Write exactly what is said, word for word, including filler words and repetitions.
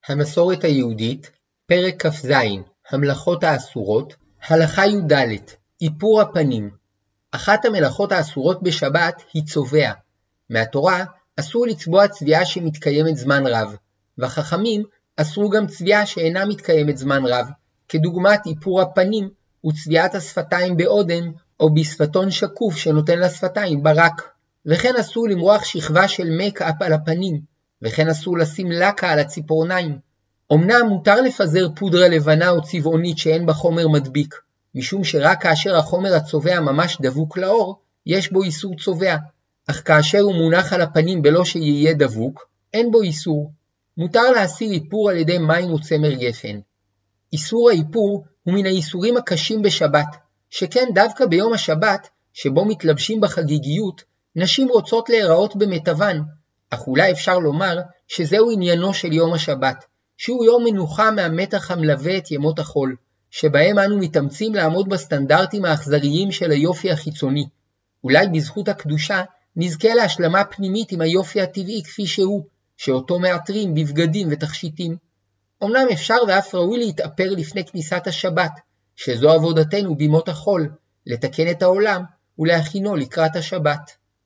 המסורת היהודית, פרק כ"ז, המלאכות האסורות, הלכה י"ד, איפור הפנים. אחת המלאכות האסורות בשבת היא צובע. מהתורה אסור לצבוע צביעה שמתקיימת זמן רב, והחכמים אסרו גם צביעה שאינה מתקיימת זמן רב, כדוגמת איפור הפנים וצביעת השפתיים באודן או בשפתון שקוף שנותן לשפתיים ברק. וכן אסור למרוח שכבה של מייקאפ על הפנים, וכן אסור לשים לקה על הציפורניים. אמנם מותר לפזר פודרה לבנה או צבעונית שאין בה חומר מדביק, משום שרק כאשר החומר הצובע ממש דבוק לאור, יש בו איסור צובע, אך כאשר הוא מונח על הפנים בלא שיהיה דבוק, אין בו איסור. מותר להסיר איפור על ידי מים וצמר גפן. איסור האיפור הוא מן האיסורים הקשים בשבת, שכן דווקא ביום השבת, שבו מתלבשים בחגיגיות, נשים רוצות להיראות במיטבן, אך אולי אפשר לומר שזהו עניינו של יום השבת, שהוא יום מנוחה מהמתח המלווה את ימות החול, שבהם אנו מתאמצים לעמוד בסטנדרטים האכזריים של היופי החיצוני. אולי בזכות הקדושה נזכה להשלמה פנימית עם היופי הטבעי כפי שהוא, שאותו מאתרים בבגדים ותכשיטים. אמנם אפשר ואף ראוי להתאפר לפני כניסת השבת, שזו עבודתנו בימות החול, לתקן את העולם ולהכינו לקראת השבת.